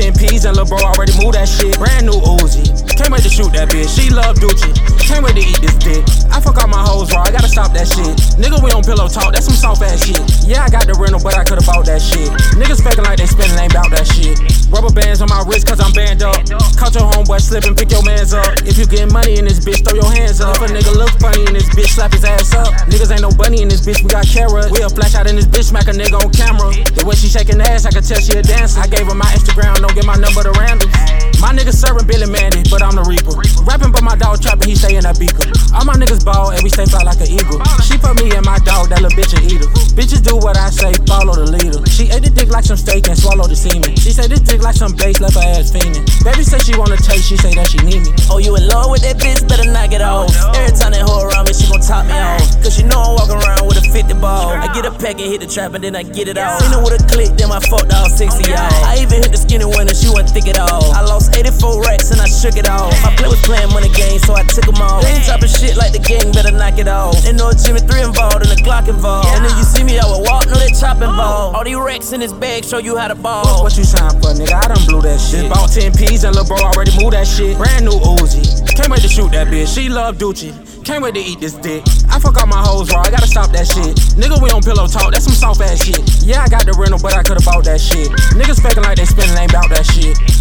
10 P's and lil' bro already moved that shit. Brand new Uzi. Can't wait to shoot that bitch. She love Gucci. Can't wait to eat this dick. I fuck all my hoes raw. I gotta stop that shit. Nigga, we on pillow talk. That's some soft ass shit. Yeah, I got the rental, but I could've bought that shit. Niggas faking like they spending, ain't bout that shit. Rubber bands on my wrist cause I'm banned up. Caught your homeboy slipping, pick your mans up. If you getting money in this bitch, throw your hands up. If a nigga look funny in this bitch, slap his ass up. Niggas ain't no bunny in this bitch, we got carrots. We'll flash out in this bitch, smack a nigga on camera. The way she shaking ass, I could tell she a dancer. I gave her my Instagram, don't get my number to random. My niggas serving Billy Mandy, but I'm the Reaper. Rapping but my dog trapping, he stay in that beaker. All my niggas ball and we stay fly like an eagle. She put me and my dog, that little bitch a eater. Bitches do what I say, follow the leader. She ate the dick like some steak and swallowed the semen. She say this dick like some bass, left her ass fiending. Baby say she wanna taste, she say that she need me. Oh, you in love with that bitch, better knock it off. Every time that hoe around me, she gon' top me off. Cause she know I'm walking around with a 50 ball. I get a pack and hit the trap and then I get it off. Seen her with a click, then I fucked all 6 of y'all. I even hit the skinny one and she wasn't thick at all. I lost 84 racks and I shook it off. My play was playing money games, so I took them all. They ain't dropping shit like the gang, better knock it off. They know Jimmy 3 involved and the Glock involved. And then you see me, I would walk, know they chop involved. All these racks in his bag show you how to ball. What you sign for, nigga? I done blew that shit. Bought 10 P's and lil' bro already moved that shit. Brand new Uzi. Can't wait to shoot that bitch. She love Gucci. Can't wait to eat this dick. I fuck all my hoes raw. I gotta stop that shit. Nigga, we on pillow talk. That's some soft ass shit. Yeah, I got the rental, but I could've bought that shit. Niggas faking like they spending, ain't bout that shit.